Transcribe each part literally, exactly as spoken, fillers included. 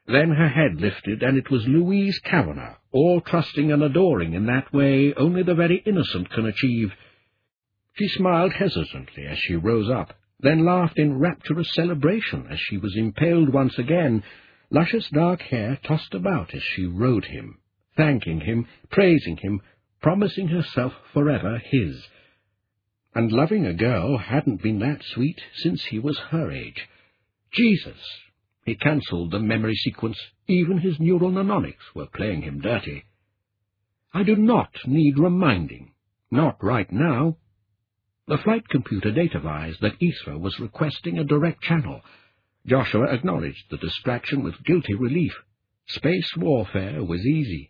Then her head lifted, and it was Louise Kavanagh, all trusting and adoring in that way only the very innocent can achieve. She smiled hesitantly as she rose up, then laughed in rapturous celebration as she was impaled once again. Luscious dark hair tossed about as she rode him, thanking him, praising him, promising herself forever his. And loving a girl hadn't been that sweet since he was her age. Jesus! He cancelled the memory sequence. Even his neural mnemonics were playing him dirty. I do not need reminding. Not right now. The flight computer datavised that Ithra was requesting a direct channel. Joshua acknowledged the distraction with guilty relief. Space warfare was easy.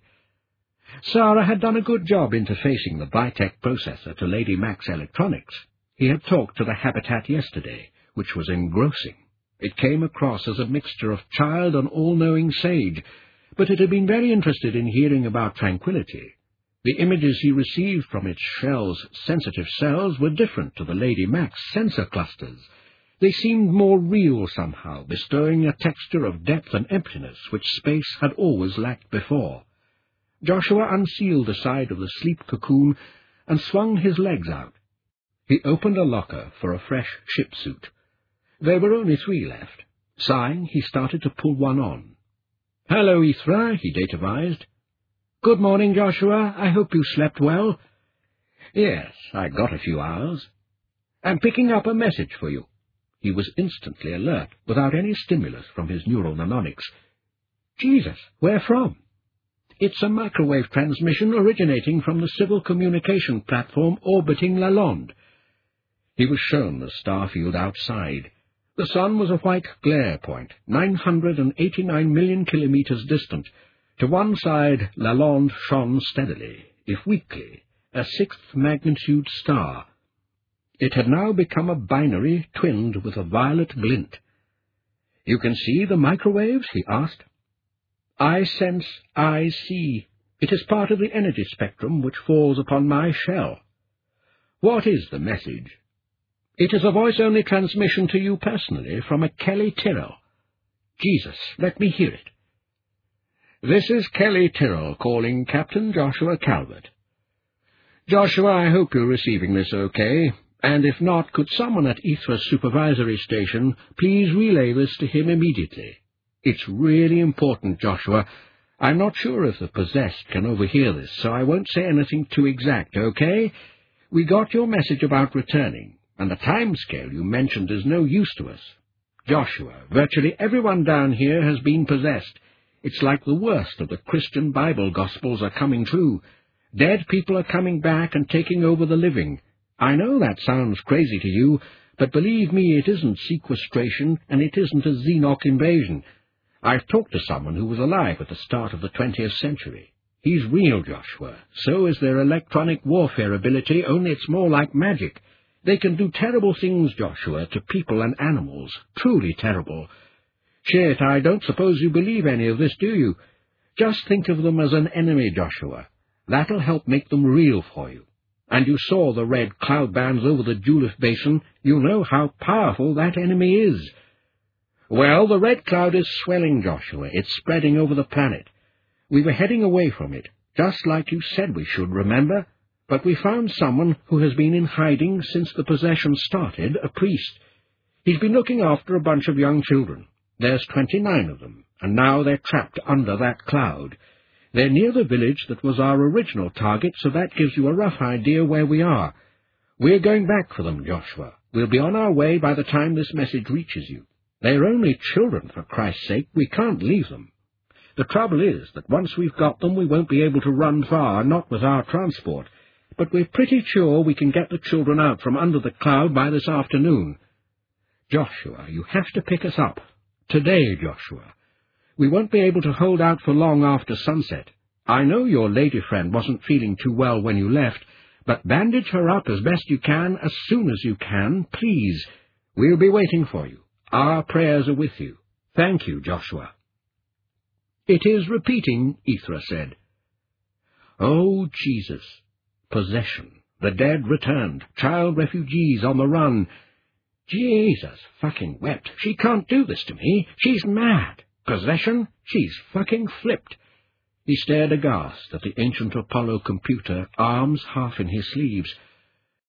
Sarah had done a good job interfacing the Bitech processor to Lady Mac's electronics. He had talked to the Habitat yesterday, which was engrossing. It came across as a mixture of child and all-knowing sage, but it had been very interested in hearing about tranquility. The images he received from its shell's sensitive cells were different to the Lady Mac's sensor clusters. They seemed more real somehow, bestowing a texture of depth and emptiness which space had always lacked before. Joshua unsealed the side of the sleep cocoon and swung his legs out. He opened a locker for a fresh ship suit. There were only three left. Sighing, he started to pull one on. "Hello, Ithra," he datavised. "Good morning, Joshua. I hope you slept well." "Yes, I got a few hours." "I'm picking up a message for you." He was instantly alert, without any stimulus from his neural mnemonics. "Jesus, where from?" "It's a microwave transmission originating from the civil communication platform orbiting Lalonde." He was shown the star field outside. The sun was a white glare point, nine hundred eighty-nine million kilometres distant. To one side, Lalonde shone steadily, if weakly, a sixth-magnitude star. It had now become a binary twinned with a violet glint. "You can see the microwaves?" he asked. "I sense, I see. It is part of the energy spectrum which falls upon my shell." "What is the message?" "It is a voice-only transmission to you personally from a Kelly Tyrrell." "Jesus, let me hear it." "This is Kelly Tyrrell calling Captain Joshua Calvert. Joshua, I hope you're receiving this okay, and if not, could someone at Ithra's supervisory station please relay this to him immediately? It's really important, Joshua. I'm not sure if the possessed can overhear this, so I won't say anything too exact, okay? We got your message about returning, and the time scale you mentioned is no use to us. Joshua, virtually everyone down here has been possessed. It's like the worst of the Christian Bible Gospels are coming true. Dead people are coming back and taking over the living. I know that sounds crazy to you, but believe me, it isn't sequestration, and it isn't a Xenoc invasion. I've talked to someone who was alive at the start of the twentieth century. He's real, Joshua. So is their electronic warfare ability, only it's more like magic. They can do terrible things, Joshua, to people and animals. Truly terrible. Shit, I don't suppose you believe any of this, do you? Just think of them as an enemy, Joshua. That'll help make them real for you. And you saw the red cloud bands over the Julif Basin. You know how powerful that enemy is. Well, the red cloud is swelling, Joshua. It's spreading over the planet. We were heading away from it, just like you said we should, remember? But we found someone who has been in hiding since the possession started, a priest. He's been looking after a bunch of young children. There's twenty-nine of them, and now they're trapped under that cloud. They're near the village that was our original target, so that gives you a rough idea where we are. We're going back for them, Joshua. We'll be on our way by the time this message reaches you. They're only children, for Christ's sake. We can't leave them. The trouble is that once we've got them, we won't be able to run far, not with our transport. But we're pretty sure we can get the children out from under the cloud by this afternoon. Joshua, you have to pick us up. Today, Joshua. We won't be able to hold out for long after sunset. I know your lady friend wasn't feeling too well when you left, but bandage her up as best you can, as soon as you can, please. We'll be waiting for you. Our prayers are with you. Thank you, Joshua. It is repeating, Ithra said. Oh, Jesus. Possession. The dead returned. Child refugees on the run. Jesus fucking wept. She can't do this to me. She's mad. Possession? She's fucking flipped. He stared aghast at the ancient Apollo computer, arms half in his sleeves.